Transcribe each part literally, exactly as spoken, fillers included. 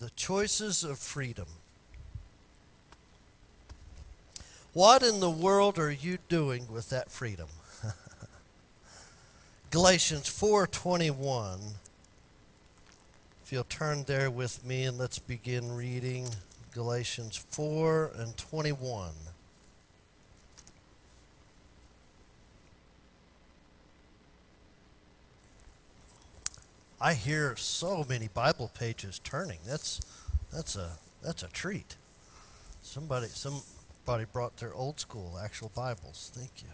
The choices of freedom. What in the world are you doing with that freedom? Galatians four twenty-one. If you'll turn there with me and let's begin reading Galatians four and twenty-one. I hear so many Bible pages turning. That's that's a that's a treat. Somebody somebody brought their old school actual Bibles. Thank you.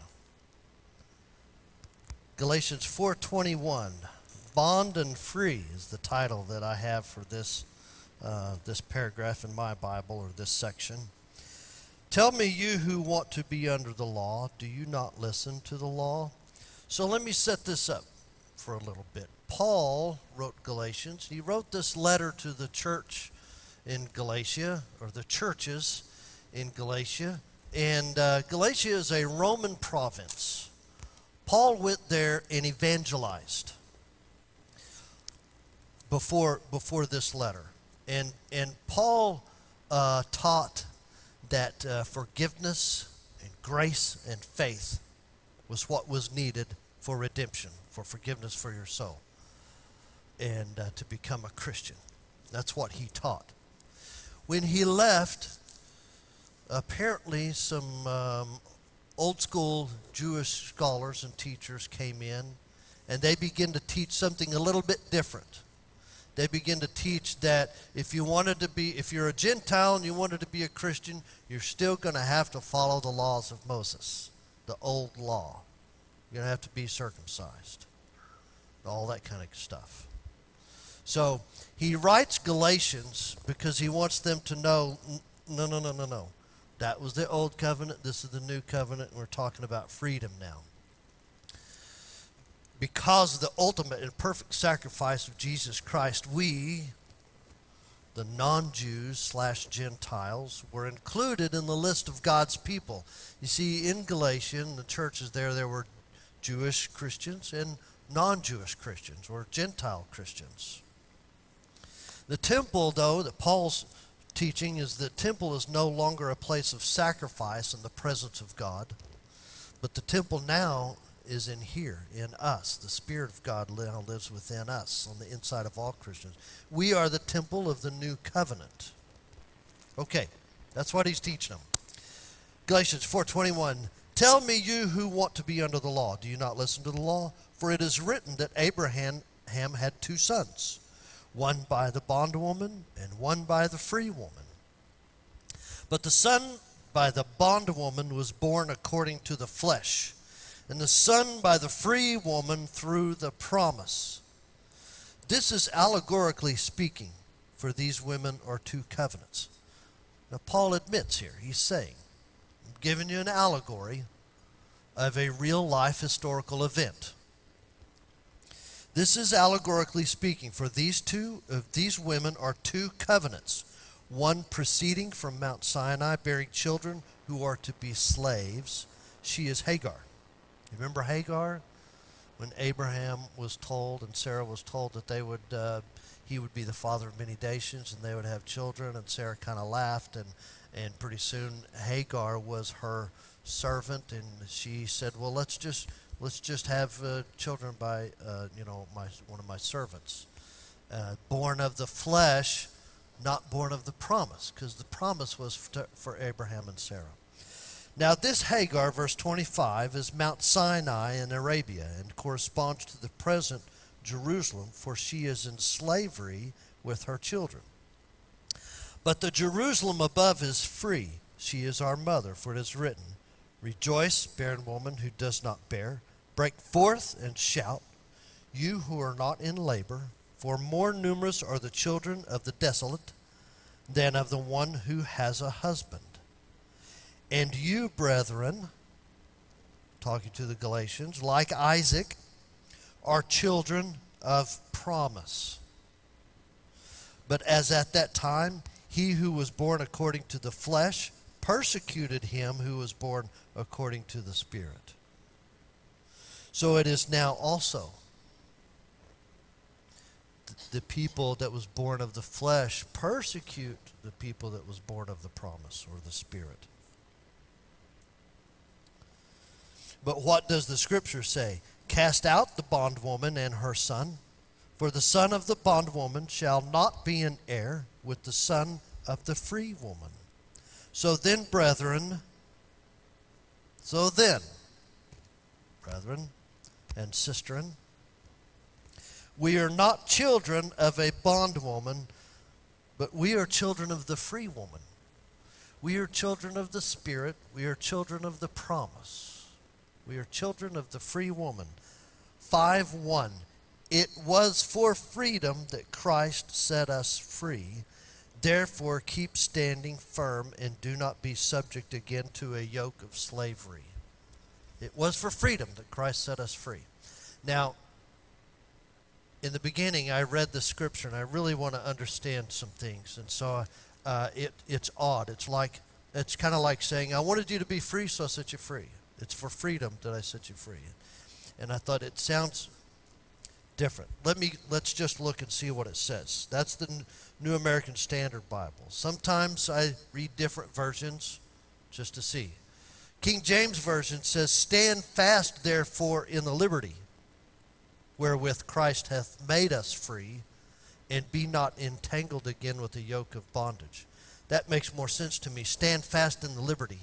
Galatians four twenty-one. Bond and free is the title that I have for this uh, this paragraph in my Bible, or this section. Tell me, you who want to be under the law, do you not listen to the law? So let me set this up for a little bit. Paul wrote Galatians. He wrote this letter to the church in Galatia, or the churches in Galatia. And uh, Galatia is a Roman province. Paul went there and evangelized before before this letter. And, and Paul uh, taught that uh, forgiveness and grace and faith was what was needed for redemption, for forgiveness for your soul, and uh, to become a Christian. That's what he taught. When he left, apparently some um, old school Jewish scholars and teachers came in, and they began to teach something a little bit different. They begin to teach that if you wanted to be, if you're a Gentile and you wanted to be a Christian, you're still going to have to follow the laws of Moses, the old law. You're going to have to be circumcised, all that kind of stuff. So he writes Galatians because he wants them to know, no, no, no, no, no. That was the old covenant. This is the new covenant. And we're talking about freedom now. Because of the ultimate and perfect sacrifice of Jesus Christ, we, the non-Jews slash Gentiles, were included in the list of God's people. You see, in Galatia, in the churches there, there were Jewish Christians and non-Jewish Christians, or Gentile Christians. The temple, though, that Paul's teaching is that temple is no longer a place of sacrifice in the presence of God, but the temple now is in here, in us. The Spirit of God now lives within us, on the inside of all Christians. We are the temple of the new covenant. Okay, that's what he's teaching them. Galatians four twenty-one, tell me, you who want to be under the law, do you not listen to the law? For it is written that Abraham had two sons, one by the bondwoman and one by the free woman. But the son by the bondwoman was born according to the flesh, and the son by the free woman through the promise. This is allegorically speaking, for these women are two covenants. Now Paul admits here, he's saying, I'm giving you an allegory of a real life historical event. This is allegorically speaking, for these two of these women are two covenants, one proceeding from Mount Sinai, bearing children who are to be slaves. She is Hagar. You remember Hagar? When Abraham was told and Sarah was told that they would, uh, he would be the father of many nations and they would have children, and Sarah kind of laughed, and, and pretty soon Hagar was her servant, and she said, well, let's just let's just have uh, children by uh, you know my one of my servants, uh, born of the flesh, not born of the promise, because the promise was for, for Abraham and Sarah. Now this Hagar, verse twenty-five, is Mount Sinai in Arabia and corresponds to the present Jerusalem, for she is in slavery with her children. But the Jerusalem above is free. She is our mother, for it is written, rejoice, barren woman who does not bear. Break forth and shout, you who are not in labor, for more numerous are the children of the desolate than of the one who has a husband. And you, brethren, talking to the Galatians, like Isaac, are children of promise. But as at that time, he who was born according to the flesh persecuted him who was born according to the Spirit. So it is now also. the people that was born of the flesh persecute the people that was born of the promise or the Spirit. But what does the Scripture say? Cast out the bondwoman and her son, for the son of the bondwoman shall not be an heir with the son of the free woman. So then, brethren, so then, brethren and sistren, we are not children of a bondwoman, but we are children of the free woman. We are children of the Spirit. We are children of the promise. We are children of the free woman. five one. It was for freedom that Christ set us free. Therefore, keep standing firm and do not be subject again to a yoke of slavery. It was for freedom that Christ set us free. Now, in the beginning, I read the Scripture, and I really want to understand some things. And so uh, it it's odd. It's like it's kind of like saying, I wanted you to be free, so I set you free. It's for freedom that I set you free. And I thought it sounds different. Let me let's just look and see what it says. That's the New American Standard Bible. Sometimes I read different versions just to see. King James Version says, stand fast, therefore, in the liberty wherewith Christ hath made us free, and be not entangled again with the yoke of bondage. That makes more sense to me. Stand fast in the liberty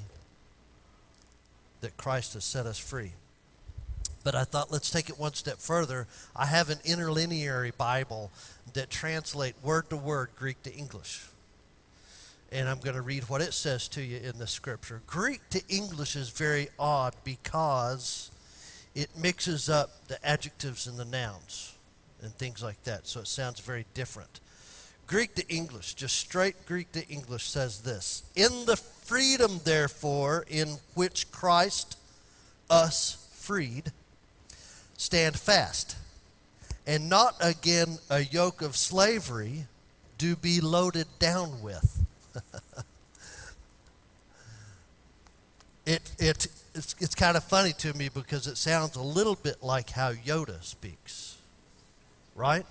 that Christ has set us free. But I thought, let's take it one step further. I have an interlineary Bible that translates word to word Greek to English. And I'm going to read what it says to you in the Scripture. Greek to English is very odd because it mixes up the adjectives and the nouns and things like that. So it sounds very different. Greek to English, just straight Greek to English, says this. In the freedom, therefore, in which Christ us freed, stand fast, and not again a yoke of slavery do be loaded down with. it it it's, it's kind of funny to me because it sounds a little bit like how Yoda speaks, right?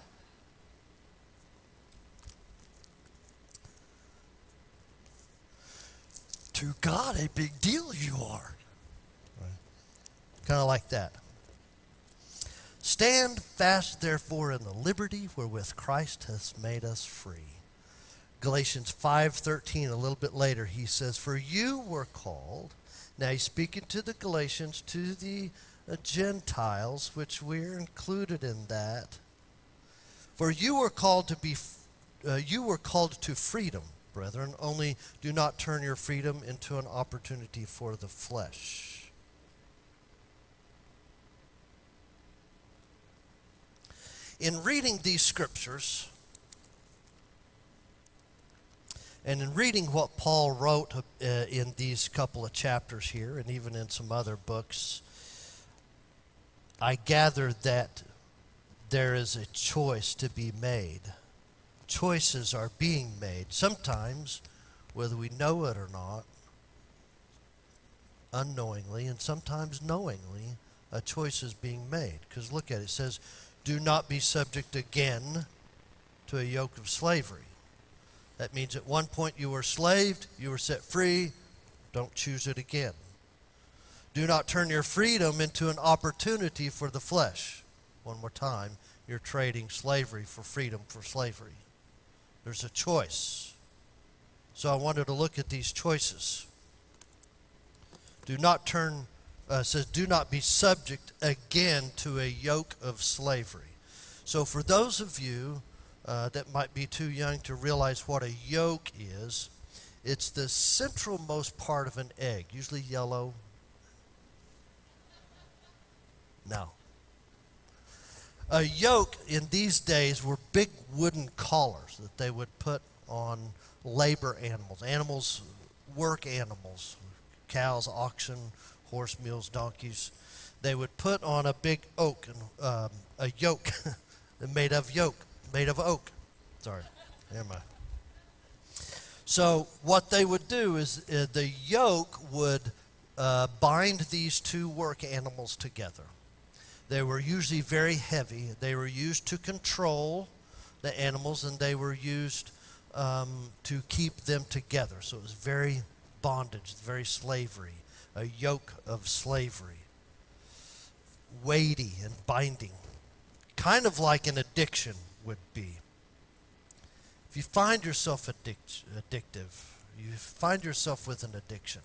To God, a big deal you are. Right. Kind of like that. Stand fast, therefore, in the liberty wherewith Christ hath made us free. Galatians five thirteen, a little bit later, he says, for you were called. Now he's speaking to the Galatians, to the uh, Gentiles, which we're included in that. For you were called to be, uh, you were called to freedom, brethren. Only do not turn your freedom into an opportunity for the flesh. In reading these scriptures, and in reading what Paul wrote uh, in these couple of chapters here, and even in some other books, I gather that there is a choice to be made. Choices are being made, sometimes, whether we know it or not, unknowingly, and sometimes knowingly, a choice is being made. Because look at it, it says, do not be subject again to a yoke of slavery. That means at one point you were slaved, you were set free, don't choose it again. Do not turn your freedom into an opportunity for the flesh. One more time, you're trading slavery for freedom for slavery. There's a choice. So I wanted to look at these choices. Do not turn, uh, says, do not be subject again to a yoke of slavery. So for those of you Uh, that might be too young to realize what a yolk is, it's the centralmost part of an egg, usually yellow. No. A yoke in these days were big wooden collars that they would put on labor animals, animals, work animals, cows, oxen, horse, mules, donkeys. They would put on a big oak, and um, a yoke made of yoke, made of oak. Sorry, never mind. So what they would do is uh, the yoke would uh, bind these two work animals together. They were usually very heavy. They were used to control the animals, and they were used um, to keep them together. So it was very bondage, very slavery, a yoke of slavery, weighty and binding, kind of like an addiction would be. If you find yourself addic- addictive, you find yourself with an addiction,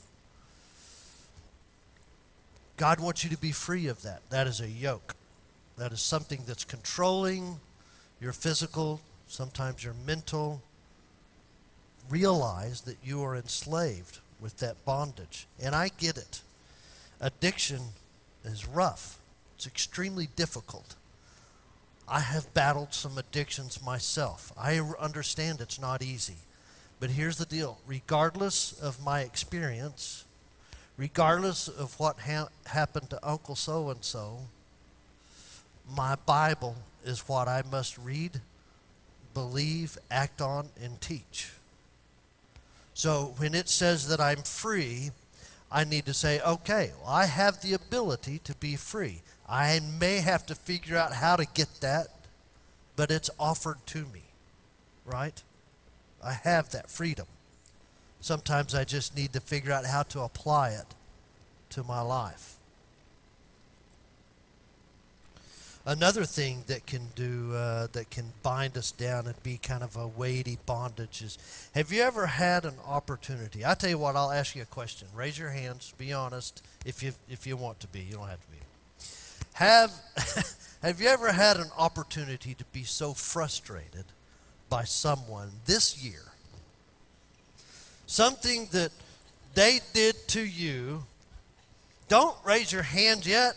God wants you to be free of that. That is a yoke. That is something that's controlling your physical, sometimes your mental. Realize that you are enslaved with that bondage. And I get it. Addiction is rough. It's extremely difficult. I have battled some addictions myself. I understand it's not easy. But here's the deal. Regardless of my experience, regardless of what ha- happened to Uncle so-and-so, my Bible is what I must read, believe, act on, and teach. So when it says that I'm free, I need to say, okay, well, I have the ability to be free. I may have to figure out how to get that, but it's offered to me, right? I have that freedom. Sometimes I just need to figure out how to apply it to my life. Another thing that can do, uh, that can bind us down and be kind of a weighty bondage is, have you ever had an opportunity? I tell you what, I'll ask you a question. Raise your hands, be honest, if you if you want to be. You don't have to be. Have, have you ever had an opportunity to be so frustrated by someone this year? Something that they did to you. Don't raise your hand yet.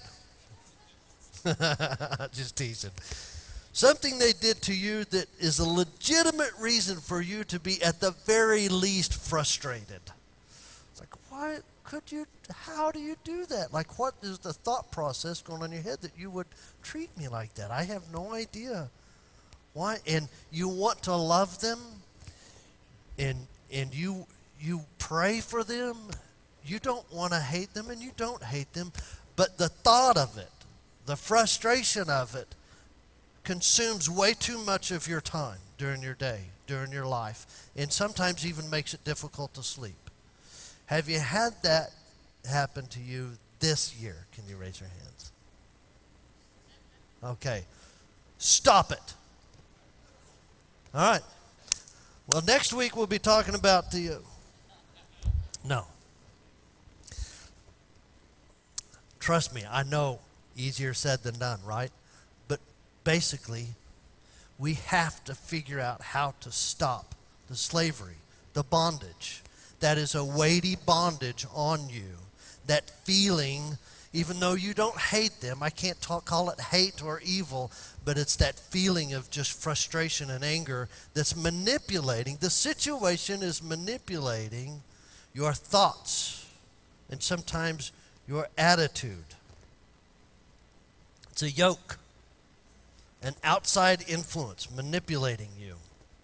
Just teasing. Something they did to you that is a legitimate reason for you to be at the very least frustrated. It's like, why could you, how do you do that? Like, what is the thought process going on in your head that you would treat me like that? I have no idea. Why? And you want to love them, and and you you pray for them. You don't want to hate them, and you don't hate them, but the thought of it, the frustration of it, consumes way too much of your time during your day, during your life, and sometimes even makes it difficult to sleep. Have you had that happen to you this year? Can you raise your hands? Okay. Stop it. All right. Well, next week we'll be talking about the... Uh, no. Trust me, I know easier said than done, right? But basically, we have to figure out how to stop the slavery, the bondage. That is a weighty bondage on you. That feeling, even though you don't hate them, I can't talk, call it hate or evil, but it's that feeling of just frustration and anger that's manipulating. The situation is manipulating your thoughts and sometimes your attitude. It's a yoke, an outside influence manipulating you.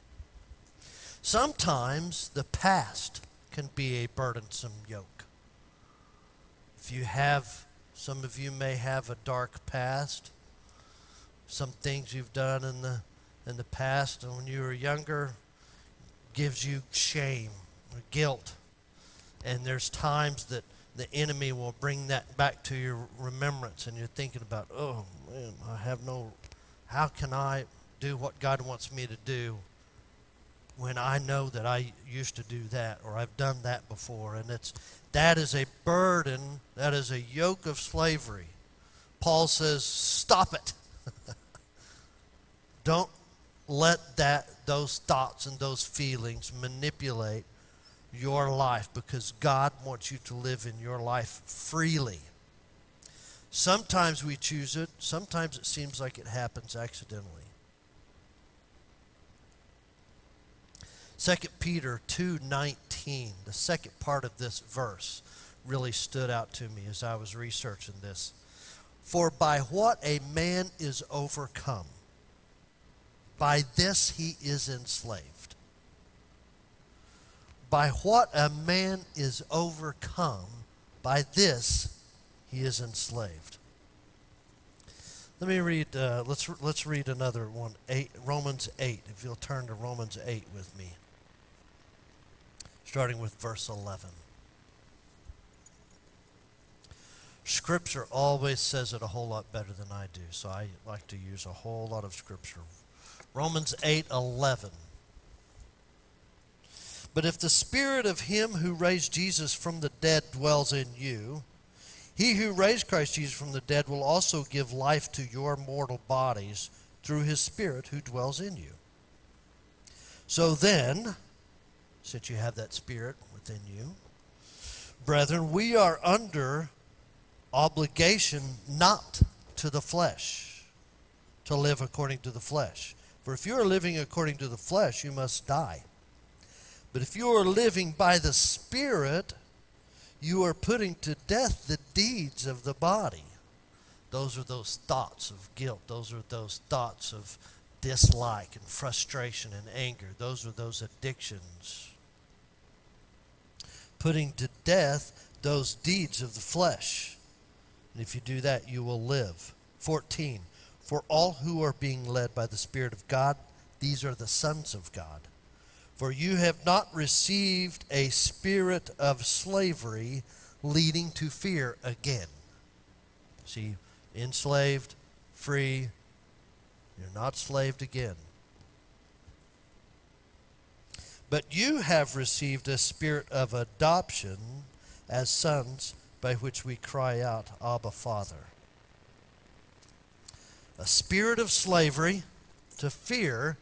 Sometimes the past can be a burdensome yoke. If you have, some of you may have a dark past, some things you've done in the in the past and when you were younger gives you shame or guilt. And there's times that the enemy will bring that back to your remembrance, and you're thinking about, oh man, I have no, how can I do what God wants me to do when I know that I used to do that or I've done that before? And it's that is a burden, that is a yoke of slavery. Paul says, stop it. Don't let that those thoughts and those feelings manipulate your life, because God wants you to live in your life freely. Sometimes we choose it. Sometimes it seems like it happens accidentally. Second Peter two nineteen, the second part of this verse, really stood out to me as I was researching this. For by what a man is overcome, by this he is enslaved. By what a man is overcome, by this he is enslaved. Let me read. Uh, let's let's read another one. Eight, Romans eight. If you'll turn to Romans eight with me, starting with verse eleven. Scripture always says it a whole lot better than I do, so I like to use a whole lot of Scripture. Romans eight eleven. But if the Spirit of him who raised Jesus from the dead dwells in you, he who raised Christ Jesus from the dead will also give life to your mortal bodies through his Spirit who dwells in you. So then, since you have that Spirit within you, brethren, we are under obligation not to the flesh, to live according to the flesh. For if you are living according to the flesh, you must die. But if you are living by the Spirit, you are putting to death the deeds of the body. Those are those thoughts of guilt. Those are those thoughts of dislike and frustration and anger. Those are those addictions. Putting to death those deeds of the flesh. And if you do that, you will live. fourteen. For all who are being led by the Spirit of God, these are the sons of God. For you have not received a spirit of slavery leading to fear again. See, enslaved, free, you're not slaved again. But you have received a spirit of adoption as sons, by which we cry out, Abba, Father. A spirit of slavery to fear,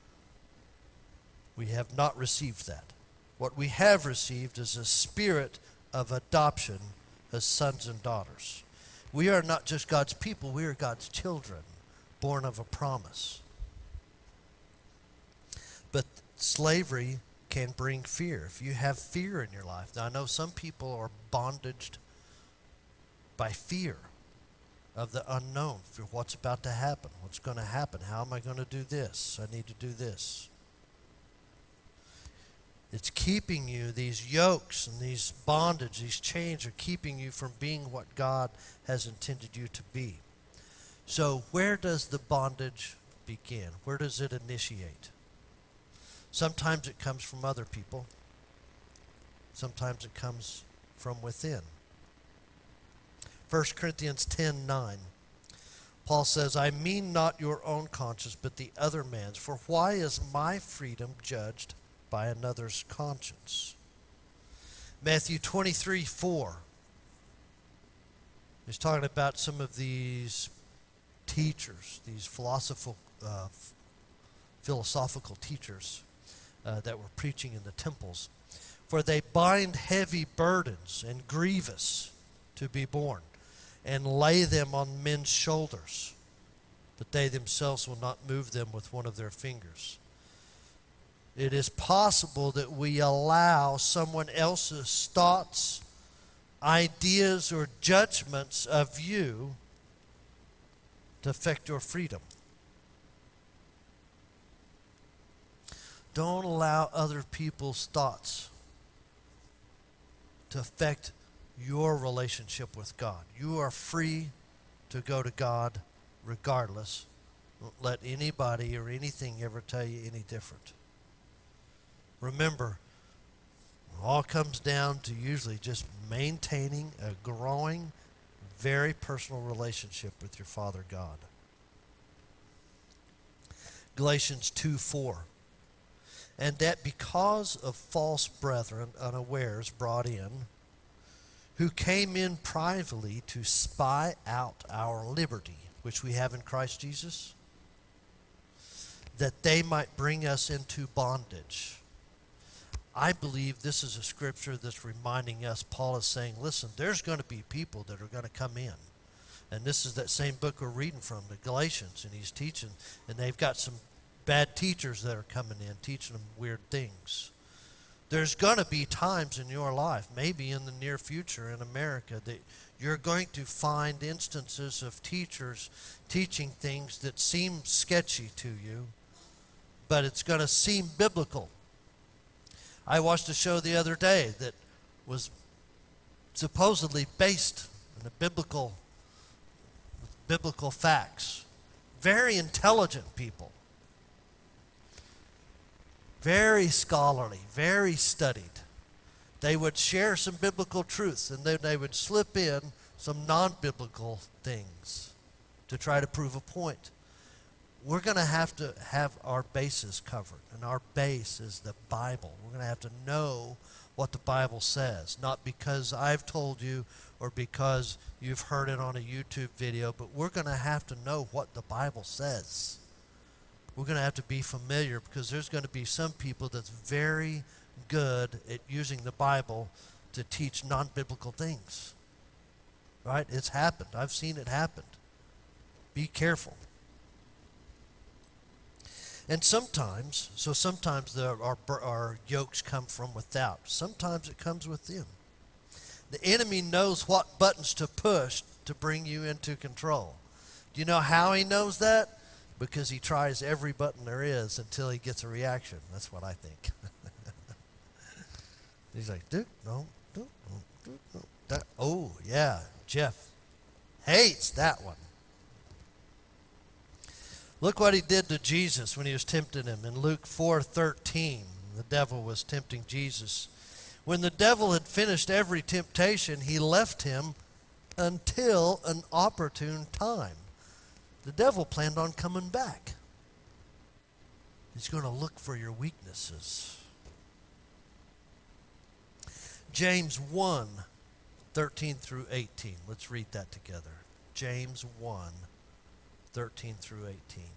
we have not received that. What we have received is a spirit of adoption as sons and daughters. We are not just God's people, we are God's children, born of a promise. But slavery can bring fear. If you have fear in your life, now I know some people are bondaged by fear of the unknown, for what's about to happen, what's going to happen, how am I going to do this, I need to do this. It's keeping you, these yokes and these bondage, these chains are keeping you from being what God has intended you to be. So where does the bondage begin? Where does it initiate? Sometimes it comes from other people. Sometimes it comes from within. First Corinthians ten nine. Paul says, I mean not your own conscience, but the other man's. For why is my freedom judged by another's conscience? Matthew twenty-three four. He's talking about some of these teachers, these philosophical, uh, philosophical teachers uh, that were preaching in the temples. For they bind heavy burdens and grievous to be borne, and lay them on men's shoulders, but they themselves will not move them with one of their fingers. It is possible that we allow someone else's thoughts, ideas, or judgments of you to affect your freedom. Don't allow other people's thoughts to affect your relationship with God. You are free to go to God regardless. Don't let anybody or anything ever tell you any different. Remember, it all comes down to usually just maintaining a growing, very personal relationship with your Father God. Galatians two four. And that because of false brethren unawares brought in, who came in privately to spy out our liberty, which we have in Christ Jesus, that they might bring us into bondage. I believe this is a scripture that's reminding us, Paul is saying, listen, there's going to be people that are going to come in. And this is that same book we're reading from, the Galatians, and he's teaching, and they've got some bad teachers that are coming in, teaching them weird things. There's going to be times in your life, maybe in the near future in America, that you're going to find instances of teachers teaching things that seem sketchy to you, but it's going to seem biblical. I watched a show the other day that was supposedly based in a biblical biblical facts. Very intelligent people. Very scholarly, very studied. They would share some biblical truths, and then they would slip in some non-biblical things to try to prove a point. We're going to have to have our bases covered, and our base is the Bible. We're going to have to know what the Bible says, not because I've told you or because you've heard it on a YouTube video, but we're going to have to know what the Bible says. We're going to have to be familiar, because there's going to be some people that's very good at using the Bible to teach non-biblical things. Right? It's happened. I've seen it happen. Be careful. And sometimes, so sometimes the, our, our yokes come from without. Sometimes it comes within. The enemy knows what buttons to push to bring you into control. Do you know how he knows that? Because he tries every button there is until he gets a reaction. That's what I think. He's like, dude, no, no, no, no. That, oh, yeah, Jeff hates that one. Look what he did to Jesus when he was tempting him. In Luke four thirteen, the devil was tempting Jesus. When the devil had finished every temptation, he left him until an opportune time. The devil planned on coming back. He's going to look for your weaknesses. James one, thirteen through eighteen. Let's read that together. James one, thirteen through eighteen.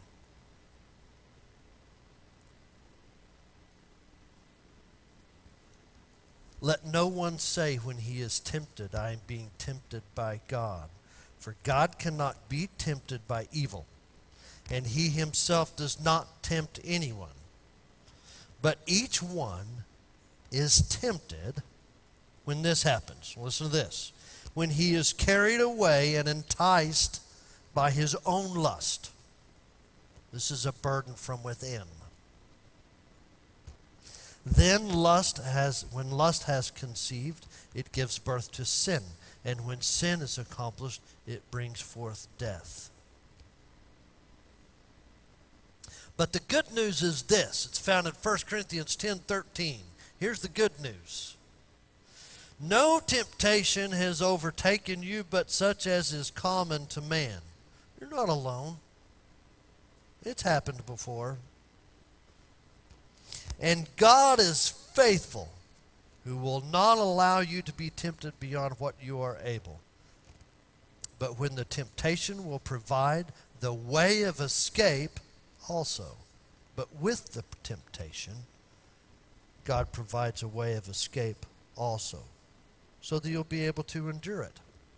Let no one say when he is tempted, I am being tempted by God. For God cannot be tempted by evil, and he himself does not tempt anyone. But each one is tempted when this happens. Listen to this. When he is carried away and enticed by his own lust. This is a burden from within. Then lust has, when lust has conceived, it gives birth to sin. And when sin is accomplished, it brings forth death. But the good news is this. It's found in First Corinthians ten thirteen. Here's the good news. No temptation has overtaken you but such as is common to man. You're not alone. It's happened before. And God is faithful, who will not allow you to be tempted beyond what you are able. But when the temptation will provide the way of escape also. But with the temptation, God provides a way of escape also, so that you'll be able to endure it.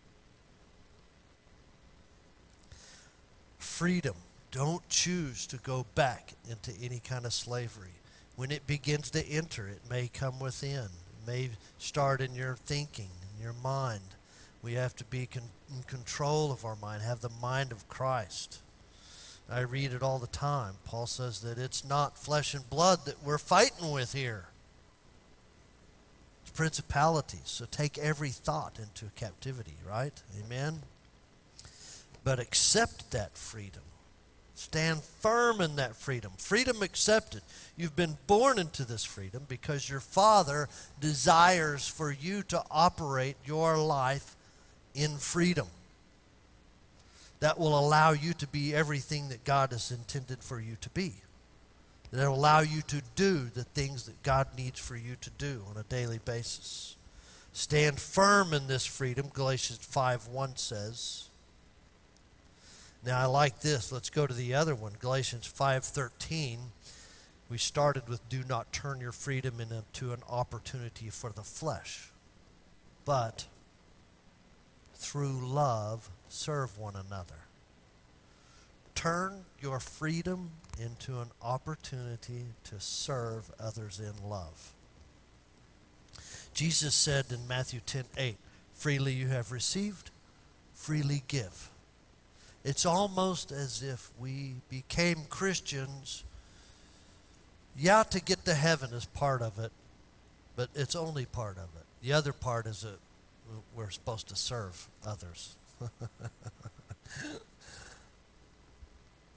Freedom. Don't choose to go back into any kind of slavery. When it begins to enter, it may come within. It may start in your thinking, in your mind. We have to be con- in control of our mind, have the mind of Christ. I read it all the time. Paul says that it's not flesh and blood that we're fighting with here. It's principalities. So take every thought into captivity, right? Amen? But accept that freedom. Stand firm in that freedom. Freedom accepted. You've been born into this freedom because your Father desires for you to operate your life in freedom. That will allow you to be everything that God has intended for you to be. That will allow you to do the things that God needs for you to do on a daily basis. Stand firm in this freedom, Galatians five one says. Now I like this. Let's go to the other one, Galatians five thirteen. We started with do not turn your freedom into an opportunity for the flesh, but through love serve one another. Turn your freedom into an opportunity to serve others in love. Jesus said in Matthew ten eight, freely you have received, freely give. It's almost as if we became Christians. Yeah, to get to heaven is part of it, but it's only part of it. The other part is that we're supposed to serve others.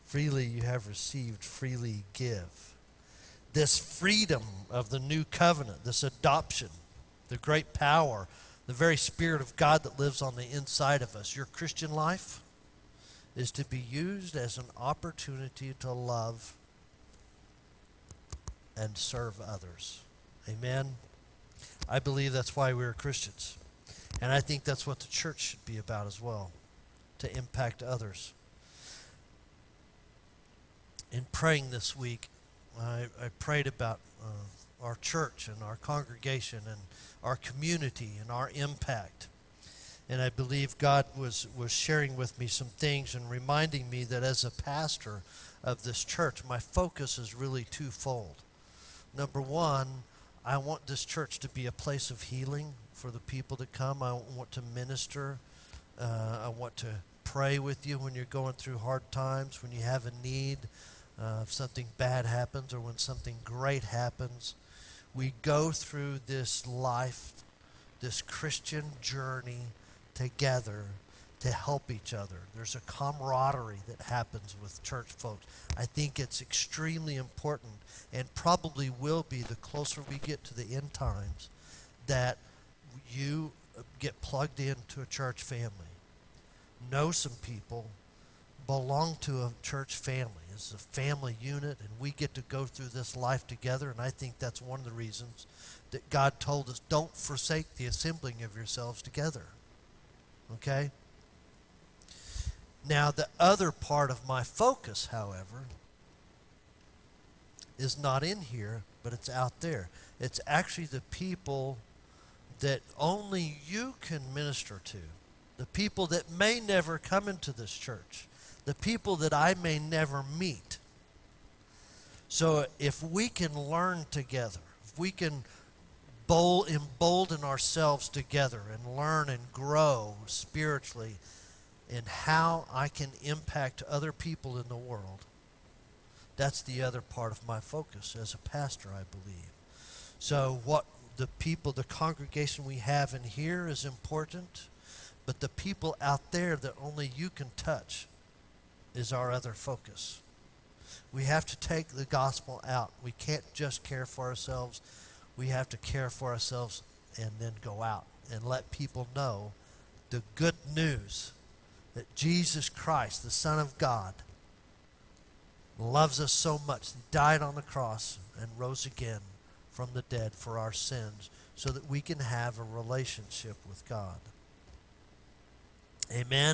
Freely you have received, freely give. This freedom of the new covenant, this adoption, the great power, the very Spirit of God that lives on the inside of us. Your Christian life is to be used as an opportunity to love and serve others. Amen? I believe that's why we're Christians. And I think that's what the church should be about as well, to impact others. In praying this week, I, I prayed about uh, our church and our congregation and our community and our impact. And I believe God was, was sharing with me some things and reminding me that as a pastor of this church, my focus is really twofold. Number one, I want this church to be a place of healing for the people that come. I want to minister. Uh, I want to pray with you when you're going through hard times, when you have a need, uh, if something bad happens or when something great happens. We go through this life, this Christian journey together to help each other. There's a camaraderie that happens with church folks. I think it's extremely important and probably will be the closer we get to the end times that you get plugged into a church family. Know some people, belong to a church family. It's a family unit, and we get to go through this life together, and I think that's one of the reasons that God told us, don't forsake the assembling of yourselves together. Okay? Now, the other part of my focus, however, is not in here, but it's out there. It's actually the people that only you can minister to, the people that may never come into this church, the people that I may never meet. So if we can learn together, if we can bold, embolden ourselves together and learn and grow spiritually in how I can impact other people in the world, that's the other part of my focus as a pastor, I believe. So what the people, the congregation we have in here is important, but the people out there that only you can touch is our other focus. We have to take the gospel out. We can't just care for ourselves. We have to care for ourselves and then go out and let people know the good news that Jesus Christ, the Son of God, loves us so much. He died on the cross and rose again from the dead for our sins so that we can have a relationship with God. Amen.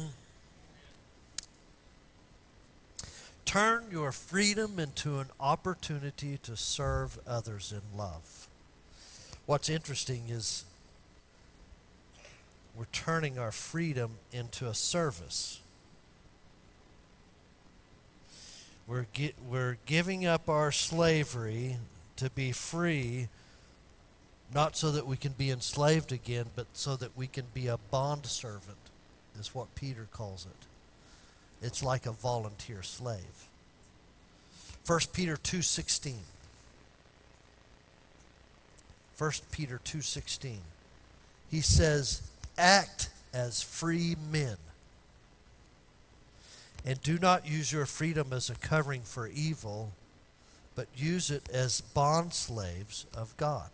Turn your freedom into an opportunity to serve others in love. What's interesting is we're turning our freedom into a service. We're, gi- we're giving up our slavery to be free, not so that we can be enslaved again, but so that we can be a bondservant, is what Peter calls it. It's like a volunteer slave. First Peter two sixteen. First Peter two sixteen. He says, act as free men, and do not use your freedom as a covering for evil, but use it as bondslaves of God.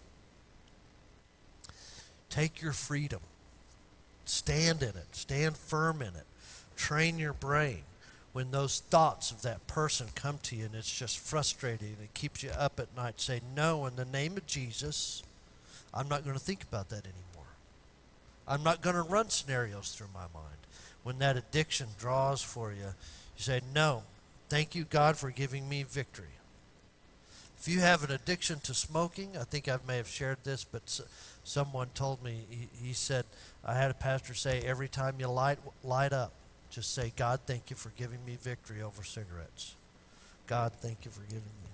Take your freedom. Stand in it. Stand firm in it. Train your brain. When those thoughts of that person come to you and it's just frustrating and it keeps you up at night, say, no, in the name of Jesus, I'm not going to think about that anymore. I'm not going to run scenarios through my mind. When that addiction draws for you, you say, no, thank you, God, for giving me victory. If you have an addiction to smoking, I think I may have shared this, but s- someone told me, he, he said, I had a pastor say, every time you light, light up, just say, God, thank you for giving me victory over cigarettes. God, thank you for giving me.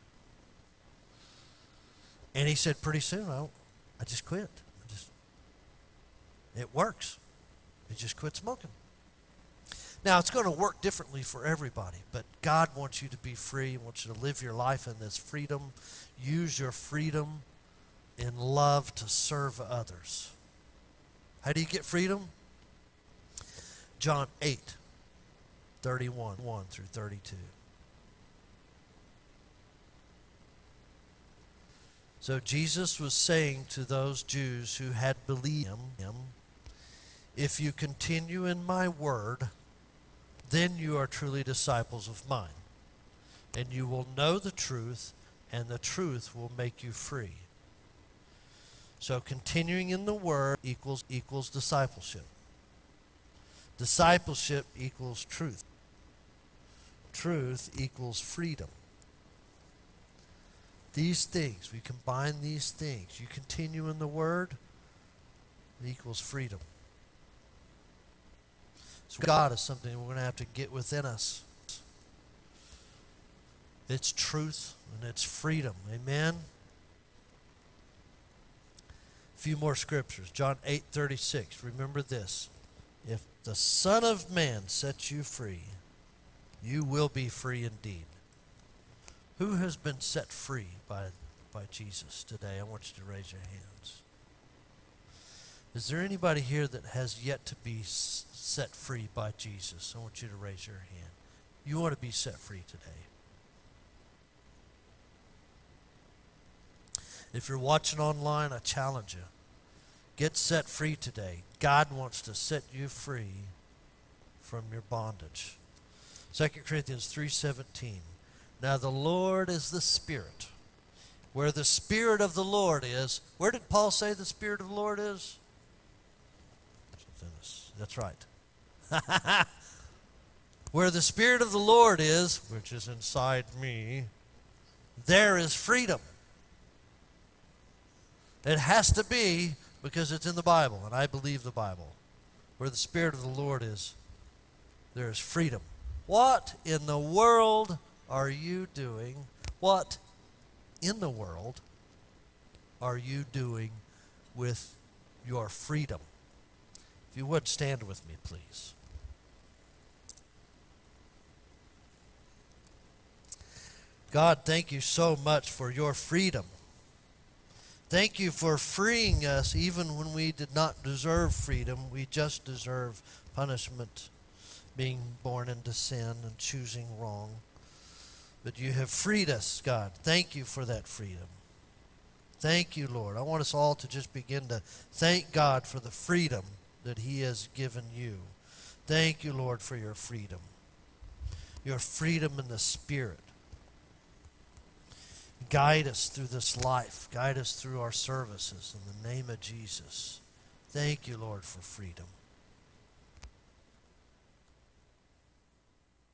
And he said, pretty soon, I, I just quit. I just, it works. You just quit smoking. Now, it's going to work differently for everybody, but God wants you to be free. He wants you to live your life in this freedom. Use your freedom in love to serve others. How do you get freedom? John eight. thirty-one, one through thirty-two. So Jesus was saying to those Jews who had believed him, if you continue in my word, then you are truly disciples of mine. And you will know the truth, and the truth will make you free. So continuing in the word equals equals discipleship. Discipleship equals truth. Truth equals freedom. These things, we combine these things. You continue in the word, it equals freedom. So God is something we're going to have to get within us. It's truth and it's freedom. Amen? A few more scriptures. John eight thirty-six. Remember this. If the Son of Man sets you free, you will be free indeed. Who has been set free by, by Jesus today? I want you to raise your hands. Is there anybody here that has yet to be s- set free by Jesus? I want you to raise your hand. You want to be set free today. If you're watching online, I challenge you. Get set free today. God wants to set you free from your bondage. Second Corinthians three seventeen. Now the Lord is the Spirit. Where the Spirit of the Lord is, where did Paul say the Spirit of the Lord is? That's right. Where the Spirit of the Lord is, which is inside me, there is freedom. It has to be, because it's in the Bible, and I believe the Bible. Where the Spirit of the Lord is, there is freedom. What in the world are you doing? What in the world are you doing with your freedom? If you would, stand with me, please. God, thank you so much for your freedom. Thank you for freeing us even when we did not deserve freedom. We just deserve punishment, being born into sin and choosing wrong. But you have freed us, God. Thank you for that freedom. Thank you, Lord. I want us all to just begin to thank God for the freedom that he has given you. Thank you, Lord, for your freedom. Your freedom in the Spirit. Guide us through this life. Guide us through our services in the name of Jesus. Thank you, Lord, for freedom.